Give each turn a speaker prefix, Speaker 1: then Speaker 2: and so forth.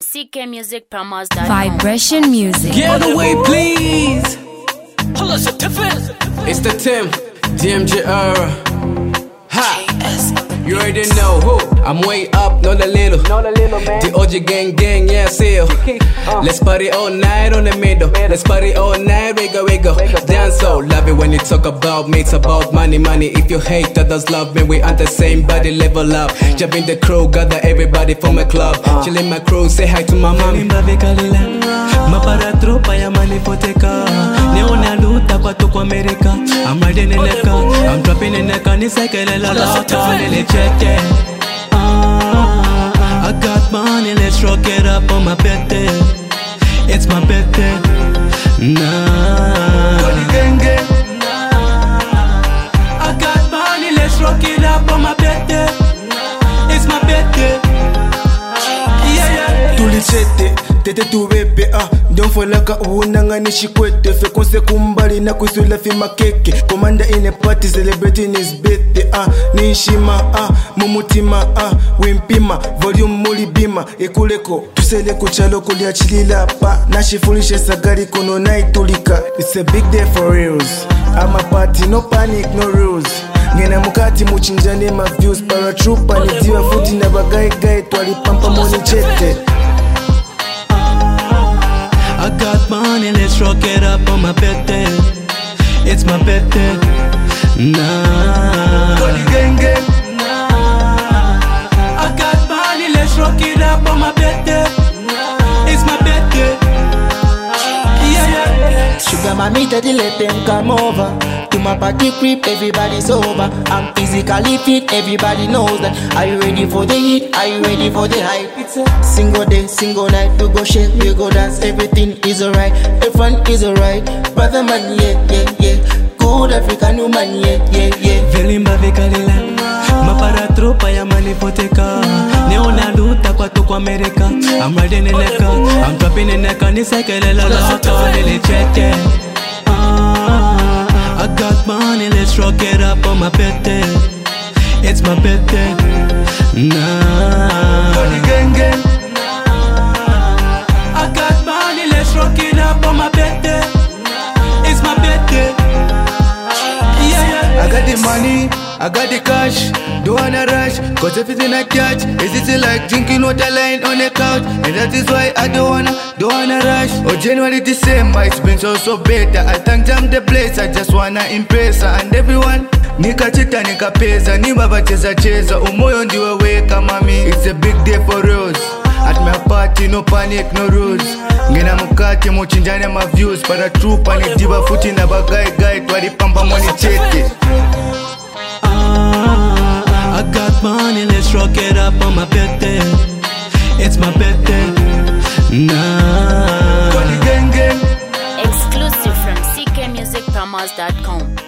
Speaker 1: ckmusicpromos.com.
Speaker 2: Vibration Music.
Speaker 3: Get away, please. It's the Tim, DMJ era. Ha! You already know who. I'm way up, not a little. The OG gang, yeah, still. Let's party all night on the middle. Let's party all night, wiggle. Dance so, love it when you talk about me. It's about money. If you hate others, love me. We on the same body, level up. Jump in the crew, gather everybody from my club. Chillin' my crew, say hi to my mom.
Speaker 4: Mapara tropa ya manipoteka. Neona luta kwa tuko Amerika. I'm riding in the car, I'm dropping in the car. Nisekele la lata, nile cheke. I got money, let's rock it up on my birthday. It's my birthday. I got money, let's rock it up on my birthday. It's my birthday. Yeah.
Speaker 5: Tulichete tete tuwepe don't fall like a unanga nishikwete fe konse kumbali na kusula fi makeke commander in a party celebrating his birthday nishima mumutima wimpima volume mulibima ekuleko tusele kuchalo kuliachilila pa nashifulishe sagari kono naitulika. It's a big day for reals. I'm a party, no panic, no rules. Ngena mukati muchinjane ma views paratrooper ni diwa futi na bagai twalipampa moni chete.
Speaker 4: I got money, let's rock it up on my birthday. It's my birthday. I got money, let's rock it up on my birthday. It's my birthday. Yeah.
Speaker 6: Sugar mommy, daddy, let them come over. To my party creep, everybody's over. I'm physically fit, everybody knows that. Are you ready for the heat? Are you ready for the hype? It's a single day, single night. We go shake, we go dance, everything is alright. Everyone is alright. Brother man, yeah. Good African woman, yeah.
Speaker 4: Velimba vekalila. Mapara tropa ya manipoteka. Neona luta kwa tuko Amerika. I'm riding in the car, I'm dropping in the car. Nisekele la lata, nile cheke. I got money, let's rock it up on my birthday. It's my birthday. I got money, let's rock it up on my birthday. It's my birthday. Yeah.
Speaker 5: I got the money, I got the cash. Don't wanna rush, cause everything I catch is it like drinking water lying on the couch. And that is why I don't wanna rush. Oh, January, December, it's been so better. I thank them the place, I just wanna impress her and everyone. Nikachita nikapeza, ni baba cheza umoyo ndiwe weka mami. It's a big day for us. At my party, no panic, no rules. Ngena mukati muchinjane ma views. Paratrooper ni diva futi na bagai twalipamba moni chete.
Speaker 4: I got money, let's rock it up on my birthday. It's my birthday.
Speaker 1: Exclusive from ckmusicpromos.com.